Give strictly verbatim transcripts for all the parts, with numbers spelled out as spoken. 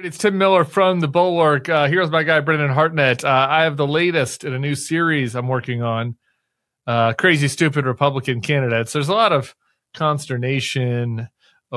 It's Tim Miller from The Bulwark. Uh, here's my guy, Brendan Hartnett. Uh, I have the latest in a new series I'm working on. Uh, crazy, stupid Republican candidates. There's a lot of consternation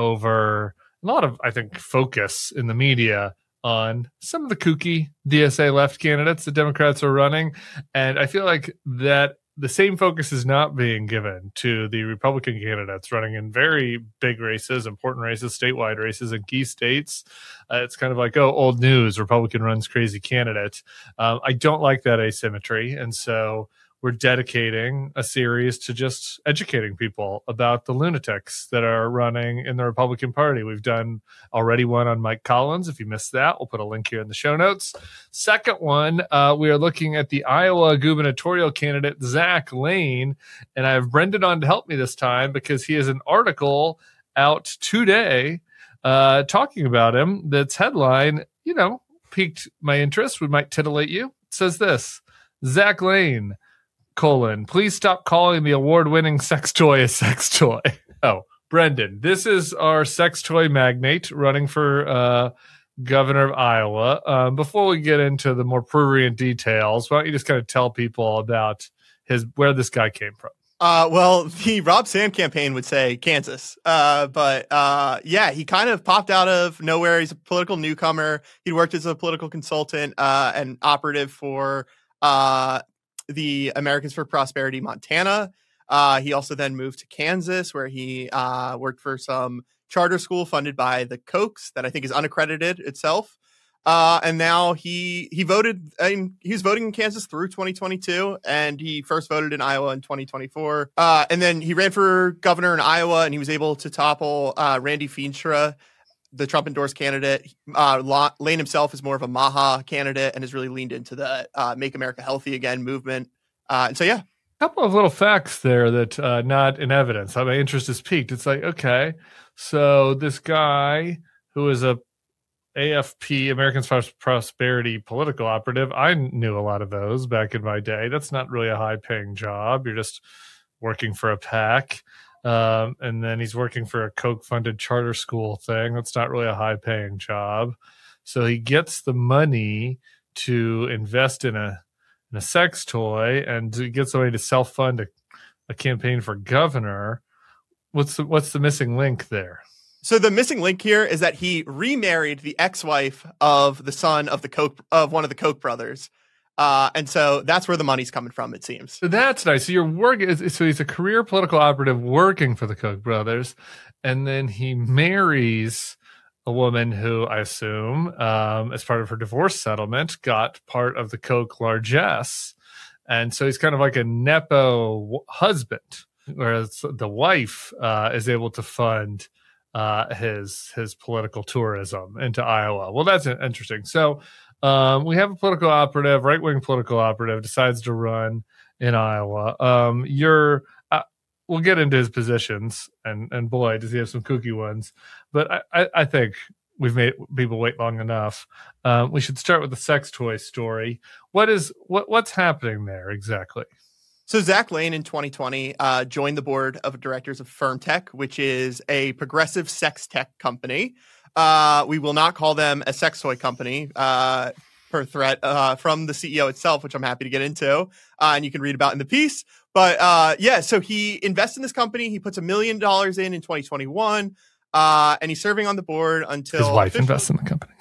over a lot of, I think, focus in the media on some of the kooky D S A left candidates the Democrats are running. And I feel like that the same focus is not being given to the Republican candidates running in very big races, important races, statewide races in key states. Uh, it's kind of like, oh, old news, Republican runs crazy candidate. Um, I don't like that asymmetry. And so we're dedicating a series to just educating people about the lunatics that are running in the Republican Party. We've done already one on Mike Collins. If you missed that, we'll put a link here in the show notes. Second one, uh, we are looking at the Iowa gubernatorial candidate, Zach Lane. And I have Brendan on to help me this time because he has an article out today uh, talking about him that's headline, you know, piqued my interest. We might titillate you. It says this, Zach Lane, colon, please stop calling the award-winning sex toy a sex toy. Oh, Brendan, this is our sex toy magnate running for uh, governor of Iowa. Um, before we get into the more prurient details, why don't you just kind of tell people about his where this guy came from? Uh, well, the Rob Sand campaign would say Kansas. Uh, but uh, yeah, he kind of popped out of nowhere. He's a political newcomer. He worked as a political consultant uh, and operative for uh, the Americans for Prosperity Montana. Uh, he also then moved to Kansas, where he uh, worked for some charter school funded by the Kochs that I think is unaccredited itself. Uh, and now he he voted. I mean, he was voting in Kansas through twenty twenty-two, and he first voted in Iowa in twenty twenty-four. Uh, and then he ran for governor in Iowa, and he was able to topple uh, Randy Feenstra, the Trump endorsed candidate. Uh, Lane himself is more of a Maha candidate and has really leaned into the uh, Make America Healthy Again movement. Uh, and so, yeah. A couple of little facts there that uh, not in evidence. My interest is piqued. It's like, okay, so this guy who is a A F P, Americans for Prosperity political operative, I knew a lot of those back in my day. That's not really a high-paying job. You're just working for a PAC. Um, and then he's working for a Koch-funded charter school thing. That's not really a high-paying job. So he gets the money to invest in a in a sex toy and to get somebody to self-fund a, a campaign for governor. What's the, what's the missing link there? So the missing link here is that he remarried the ex-wife of the son of the Koch of one of the Koch brothers. Uh, and so that's where the money's coming from, it seems. So that's nice. So you're working. So he's a career political operative working for the Koch brothers, and then he marries a woman who I assume, um, as part of her divorce settlement, got part of the Koch largesse, and so he's kind of like a nepo husband, whereas the wife uh, is able to fund uh, his his political tourism into Iowa. Well, that's interesting. So. Um, we have a political operative, right-wing political operative, decides to run in Iowa. Um, you're, uh, we'll get into his positions, and and boy, does he have some kooky ones. But I, I, I think we've made people wait long enough. Um, we should start with the sex toy story. What is what what's happening there exactly? So Zach Lane in twenty twenty uh, joined the board of directors of FirmTech, which is a progressive sex tech company. Uh, we will not call them a sex toy company uh, per threat uh, from the C E O itself, which I'm happy to get into. Uh, and you can read about in the piece. But uh, yeah, so he invests in this company. He puts a million dollars in in twenty twenty-one. Uh, and he's serving on the board until his wife invests in the company.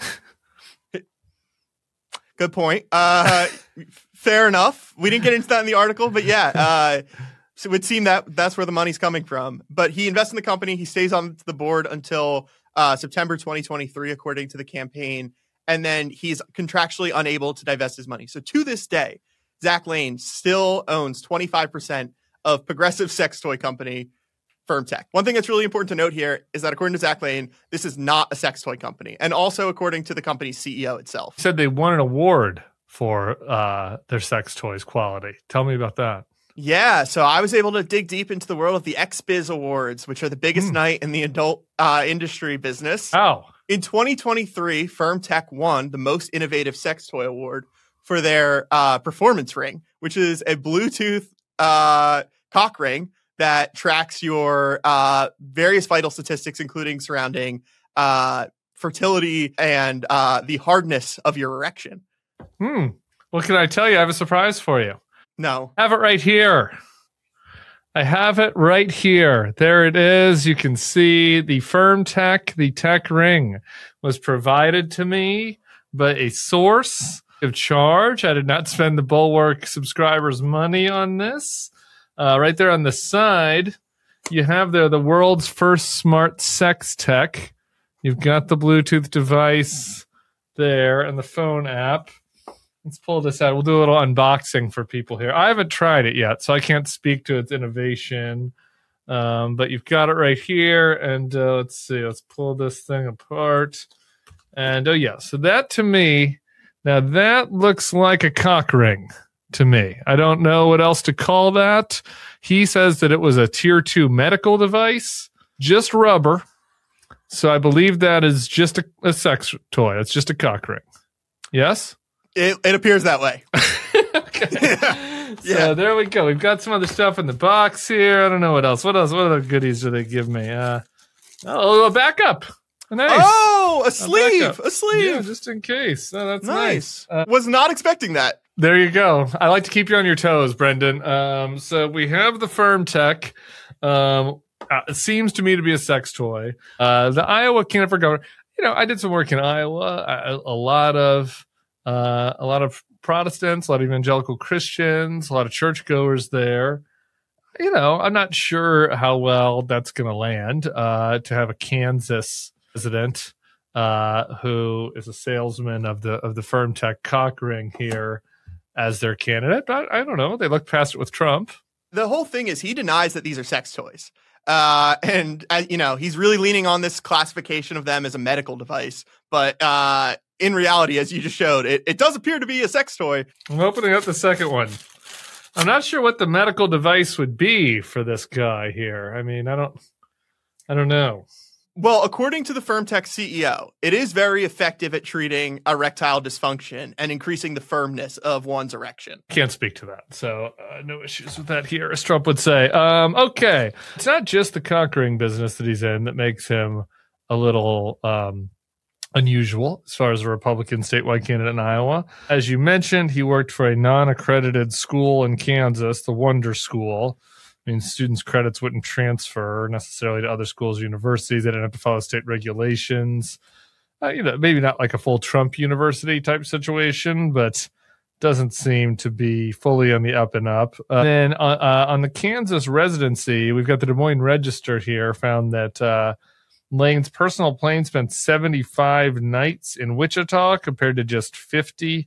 Good point. Uh, fair enough. We didn't get into that in the article, but yeah. Uh, so it would seem that that's where the money's coming from. But he invests in the company. He stays on the board until Uh, September twenty twenty-three, according to the campaign. And then he's contractually unable to divest his money. So to this day, Zach Lane still owns twenty-five percent of progressive sex toy company FirmTech. One thing that's really important to note here is that according to Zach Lane, this is not a sex toy company. And also according to the company's C E O itself. He said they won an award for uh, their sex toys quality. Tell me about that. Yeah, so I was able to dig deep into the world of the X B I Z Awards, which are the biggest mm. night in the adult uh, industry business. Oh. In twenty twenty-three, FirmTech won the Most Innovative Sex Toy Award for their uh, performance ring, which is a Bluetooth uh, cock ring that tracks your uh, various vital statistics, including surrounding uh, fertility and uh, the hardness of your erection. Hmm. Well, can I tell you, I have a surprise for you. No. I have it right here. I have it right here. There it is. You can see the FermTech, the tech ring was provided to me by a source of charge. I did not spend the Bulwark subscribers' money on this. Uh, right there on the side, you have there the world's first smart sex tech. You've got the Bluetooth device there and the phone app. Let's pull this out. We'll do a little unboxing for people here. I haven't tried it yet, so I can't speak to its innovation. Um, but you've got it right here. And uh, let's see. Let's pull this thing apart. And, oh, yeah. So that, to me, now that looks like a cock ring to me. I don't know what else to call that. He says that it was a tier two medical device, just rubber. So I believe that is just a, a sex toy. It's just a cock ring. Yes? It, it appears that way. Okay. Yeah. So there we go. We've got some other stuff in the box here. I don't know what else. What else? What other goodies do they give me? Uh, oh, a backup. Nice. Oh, a A sleeve. backup. A, sleeve. Yeah, just in case. Oh, that's Nice. nice. Uh, Was not expecting that. There you go. I like to keep you on your toes, Brendan. Um, so we have the FermTech. Um, uh, it seems to me to be a sex toy. Uh, the Iowa candidate for governor. You know, I did some work in Iowa. A, a lot of uh, a lot of Protestants, a lot of evangelical Christians, a lot of churchgoers there. You know, I'm not sure how well that's going to land. Uh, to have a Kansas resident uh, who is a salesman of the of the FermTech cock ring here as their candidate. I, I don't know. They looked past it with Trump. The whole thing is he denies that these are sex toys. Uh, and, uh, you know, he's really leaning on this classification of them as a medical device. But uh, in reality, as you just showed, it, it does appear to be a sex toy. I'm opening up the second one. I'm not sure what the medical device would be for this guy here. I mean, I don't, I don't know. Well, according to the FermTech C E O, it is very effective at treating erectile dysfunction and increasing the firmness of one's erection. Can't speak to that. So uh, no issues with that here, as Trump would say. Um, okay. It's not just the cock ring business that he's in that makes him a little um, unusual as far as a Republican statewide candidate in Iowa. As you mentioned, he worked for a non-accredited school in Kansas, the Wonder School. I mean, students' credits wouldn't transfer necessarily to other schools or universities. They didn't have to follow state regulations. Uh, you know, maybe not like a full Trump university type situation, but doesn't seem to be fully on the up and up. Uh, then uh, uh, on the Kansas residency, we've got the Des Moines Register here found that uh, Lane's personal plane spent seventy-five nights in Wichita compared to just fifty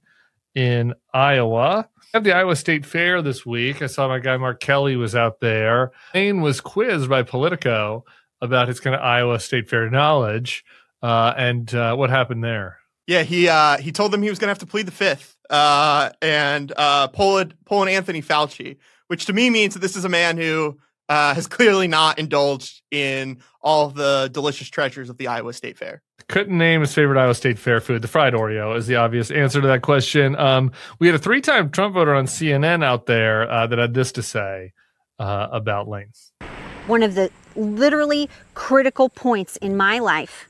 in Iowa. I have the Iowa State Fair this week. I saw my guy Mark Kelly was out there. Lane was quizzed by Politico about his kind of Iowa State Fair knowledge. Uh, and uh, what happened there? Yeah, he uh, he told them he was going to have to plead the fifth uh, and uh, pull, it, pull an Anthony Fauci, which to me means that this is a man who uh, has clearly not indulged in all of the delicious treasures of the Iowa State Fair. Couldn't name his favorite Iowa State Fair food. The fried Oreo is the obvious answer to that question. Um, we had a three-time Trump voter on C N N out there uh, that had this to say uh, about Lane. One of the literally critical points in my life,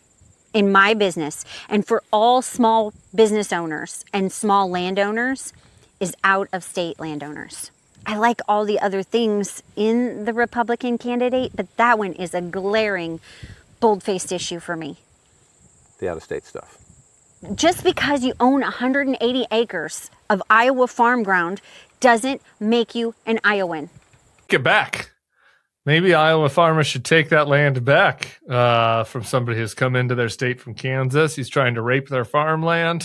in my business, and for all small business owners and small landowners, is out-of-state landowners. I like all the other things in the Republican candidate, but that one is a glaring, bold-faced issue for me. The out-of-state stuff. Just because you own one hundred eighty acres of Iowa farm ground doesn't make you an Iowan. Get back. Maybe Iowa farmers should take that land back uh, from somebody who's come into their state from Kansas. He's trying to rape their farmland,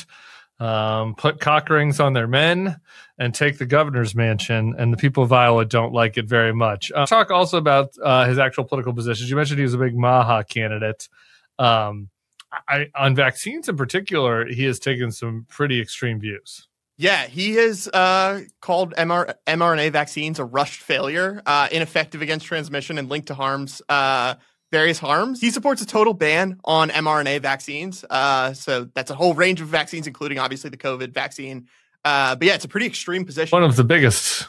um, put cock rings on their men, and take the governor's mansion. And the people of Iowa don't like it very much. Uh, talk also about uh, his actual political positions. You mentioned he was a big Maha candidate. Um, I, on vaccines in particular, he has taken some pretty extreme views. Yeah, he has uh, called M R- mRNA vaccines a rushed failure, uh, ineffective against transmission and linked to harms, uh, various harms. He supports a total ban on mRNA vaccines. Uh, so that's a whole range of vaccines, including obviously the COVID vaccine. Uh, but yeah, it's a pretty extreme position. One of the biggest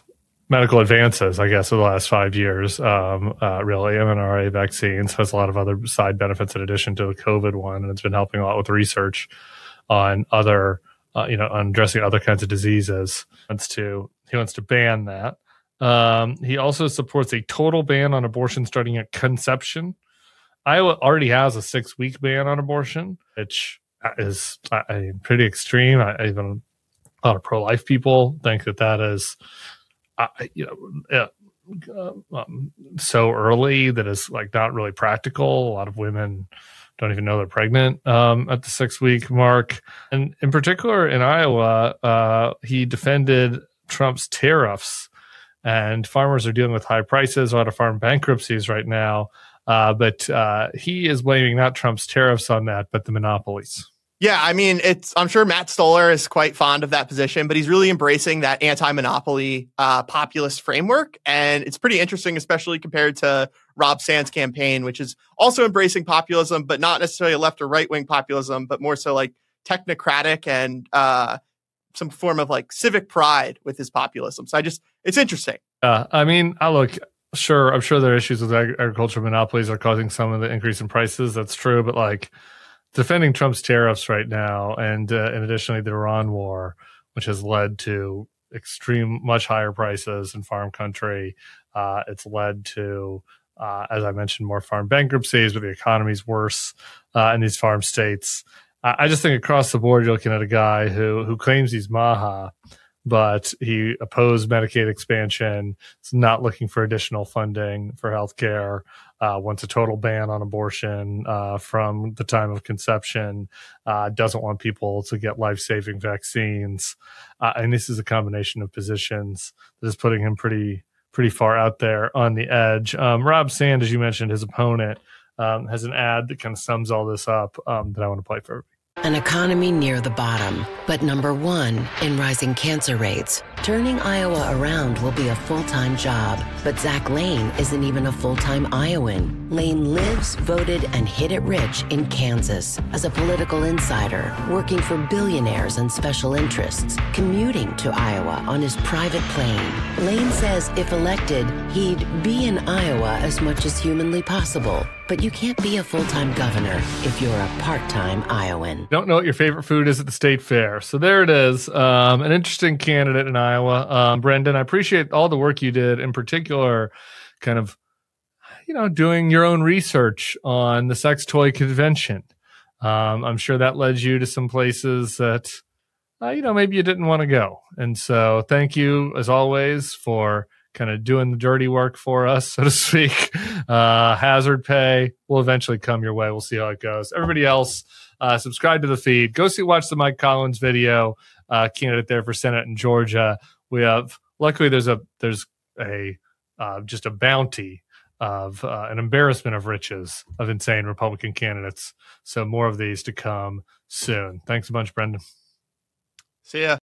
medical advances, I guess, of the last five years. Um, uh, really, M N R A vaccines has a lot of other side benefits in addition to the COVID one, and it's been helping a lot with research on other, uh, you know, on addressing other kinds of diseases. He wants to he wants to ban that. Um, he also supports a total ban on abortion starting at conception. Iowa already has a six-week ban on abortion, which is uh, pretty extreme. I, even a lot of pro-life people think that that is, uh, you know, uh, um, so early that is like not really practical. A lot of women don't even know they're pregnant um, at the six-week mark. And in particular, in Iowa, uh, he defended Trump's tariffs, and farmers are dealing with high prices, a lot of farm bankruptcies right now. Uh, but uh, he is blaming not Trump's tariffs on that, but the monopolies. Yeah, I mean, it's. I'm sure Matt Stoller is quite fond of that position, but he's really embracing that anti-monopoly uh, populist framework. And it's pretty interesting, especially compared to Rob Sand's campaign, which is also embracing populism, but not necessarily a left or right-wing populism, but more so like technocratic and uh, some form of like civic pride with his populism. So I just, it's interesting. Uh, I mean, I look... Sure, I'm sure there are issues with ag- agricultural monopolies are causing some of the increase in prices. That's true, but like defending Trump's tariffs right now, and uh, and additionally the Iran war, which has led to extreme, much higher prices in farm country. Uh, it's led to, uh, as I mentioned, more farm bankruptcies, but the economy's worse uh, in these farm states. Uh, I just think across the board, you're looking at a guy who who claims he's Maha, but he opposed Medicaid expansion. He's not looking for additional funding for healthcare. Uh, wants a total ban on abortion uh, from the time of conception. Uh, doesn't want people to get life-saving vaccines. Uh, and this is a combination of positions that is putting him pretty pretty far out there on the edge. Um, Rob Sand, as you mentioned, his opponent, um, has an ad that kind of sums all this up um, that I want to play for everybody. An economy near the bottom, but number one in rising cancer rates. Turning Iowa around will be a full-time job, but Zach Lane isn't even a full-time Iowan. Lane lives, voted, and hit it rich in Kansas as a political insider, working for billionaires and special interests, commuting to Iowa on his private plane. Lane says if elected, he'd be in Iowa as much as humanly possible. But you can't be a full-time governor if you're a part-time Iowan. Don't know what your favorite food is at the state fair. So there it is. Um, an interesting candidate in Iowa. Um, Brendan, I appreciate all the work you did, in particular, kind of, you know, doing your own research on the sex toy convention. Um, I'm sure that led you to some places that, uh, you know, maybe you didn't want to go. And so thank you, as always, for kind of doing the dirty work for us, so to speak. Uh, hazard pay will eventually come your way. We'll see how it goes. Everybody else, uh, subscribe to the feed. Go see, watch the Mike Collins video, uh, candidate there for Senate in Georgia. We have, luckily there's a, there's a, uh, just a bounty of, uh, an embarrassment of riches of insane Republican candidates. So more of these to come soon. Thanks a bunch, Brendan. See ya.